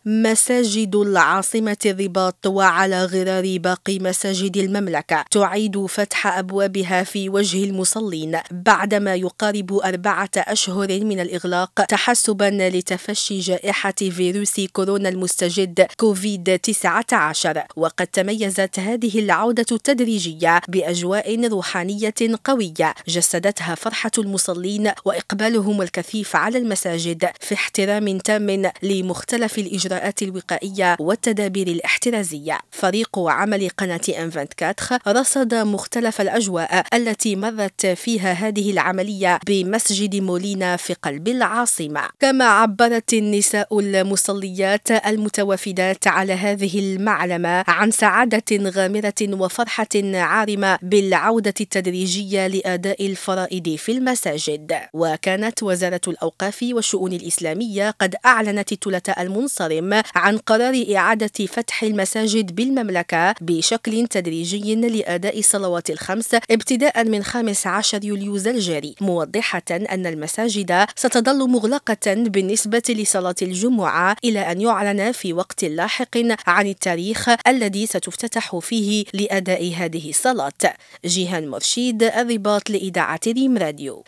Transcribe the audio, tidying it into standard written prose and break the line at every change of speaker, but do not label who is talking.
مساجد العاصمة الرباط وعلى غرار باقي مساجد المملكة تعيد فتح أبوابها في وجه المصلين بعدما يقارب 4 أشهر من الإغلاق تحسبا لتفشي جائحة فيروس كورونا المستجد كوفيد-19. وقد تميزت هذه العودة التدريجية بأجواء روحانية قوية جسدتها فرحة المصلين وإقبالهم الكثيف على المساجد في احترام تام لمختلف الإجراءات الوقائية والتدابير الاحترازية. فريق عمل قناة M24 رصد مختلف الأجواء التي مرت فيها هذه العملية بمسجد مولينا في قلب العاصمة. كما عبرت النساء المصليات المتوافدات على هذه المعلمة عن سعادة غامرة وفرحة عارمة بالعودة التدريجية لأداء الفرائض في المساجد. وكانت وزارة الأوقاف والشؤون الإسلامية قد أعلنت الثلاثاء المنصرم عن قرار إعادة فتح المساجد بالمملكة بشكل تدريجي لأداء الصلوات الخمس ابتداء من 15 يوليو الجاري، موضحة أن المساجد ستظل مغلقة بالنسبة لصلاة الجمعة إلى أن يعلن في وقت لاحق عن التاريخ الذي ستفتتح فيه لأداء هذه الصلاة. جيهان مرشيد، الرباط، لإذاعة ريم راديو.